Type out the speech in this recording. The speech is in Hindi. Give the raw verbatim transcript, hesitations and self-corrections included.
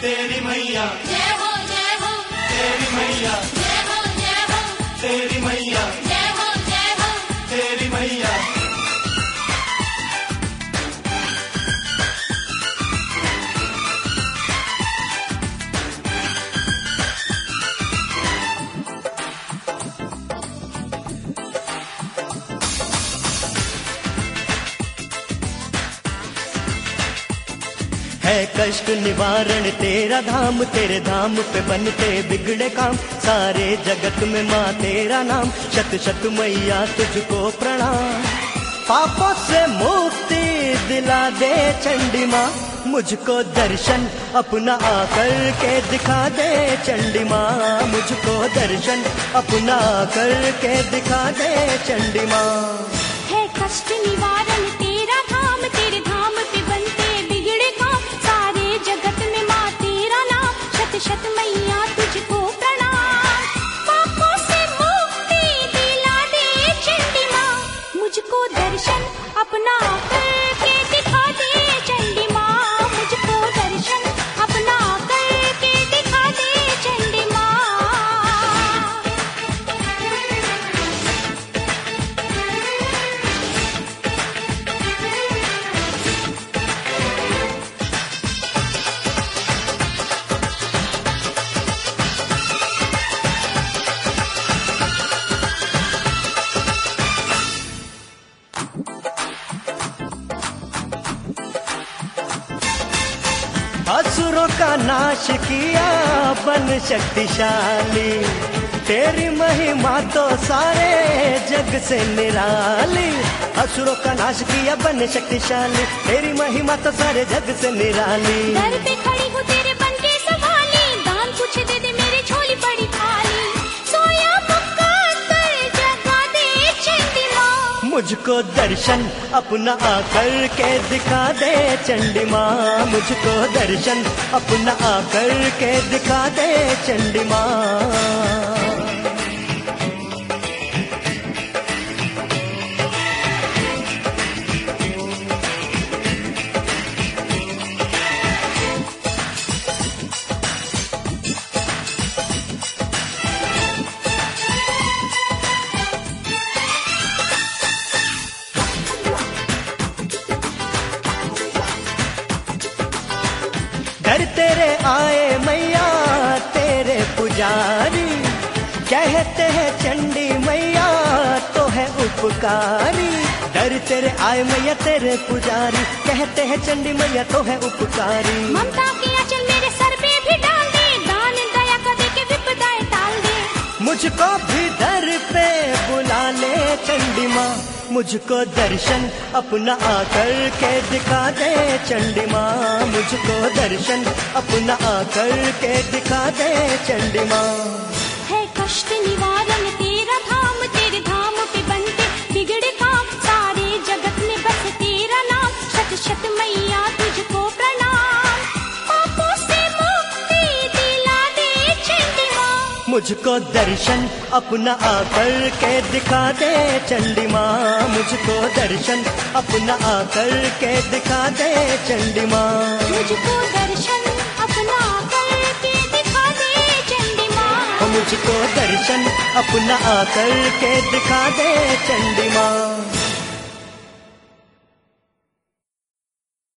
तेरी मैया जय हो जय हो तेरी मैया जय हो जय हो तेरी मैया जय हो जय हो तेरी मैया। है कष्ट निवारण तेरा धाम, तेरे धाम पे बनते बिगड़े काम, सारे जगत में माँ तेरा नाम, शत शत मैया तुझको प्रणाम। पापों से मुक्ति दिला दे चंडी माँ, मुझको दर्शन अपना आकर के दिखा दे चंडी माँ, मुझको दर्शन अपना आकर के दिखा दे चंडी माँ। है कष्ट निवारण तेरा धाम, तेरे धाम पे बनते बिगड़े काम, सारे जगत में माँ तेरा नाम, शत शत मैया तुझको प्रणाम। पापों से मुक्ति दिला दे चंडी माँ, मुझको दर्शन अपना करके दिखा दे चंडी माँ, मुझको दर्शन अपना करके दिखा दे चंडी माँ। असुरों का नाश किया बन शक्तिशाली, तेरी महिमा तो सारे जग से निराली। असुरों का नाश किया बन शक्तिशाली, तेरी महिमा तो सारे जग से निराली। दर पे खड़ी हूँ तेरे बन के संभाली, दान कुछ दे दे मेरी झोली पड़ी खाली, सोया मुक्कर जगा दे चंडी माँ, मुझको दर्शन अपना आकर के दिखा दे चंडी माँ, मुझको दर्शन अपना आकर के दिखा दे चंडी माँ। घर तेरे आए मैया तेरे पुजारी, कहते हैं चंडी मैया तो है उपकारी। घर तेरे आए मैया तेरे पुजारी, कहते हैं चंडी मैया तो है उपकारी। ममता के आंचल मेरे सर पे भी डाल दे, दान दया कर दे के विपदाएं टाल दे, मुझको भी दर पे बुला ले चंडी माँ, मुझको दर्शन अपना आकर के दिखा दे चंडी माँ, मुझको दर्शन अपना आकर के दिखा दे चंडी माँ। है कष्ट निवारण तेरा धाम, तेरे धाम पे बनते बिगड़े काम, सारे जगत में बस तेरा नाम, शत शत मैया तुझको प्रणाम। पापों से मुक्ति दिला दे चंडी माँ, मुझको दर्शन अपना आकर के दिखा दे चंडी माँ, मुझको दर्शन अपना आकर के दिखा दे चंडी माँ, मुझको दर्शन अपना करके दिखा दे चंडी माँ, मुझको दर्शन अपना आकर के दिखा दे चंडी माँ।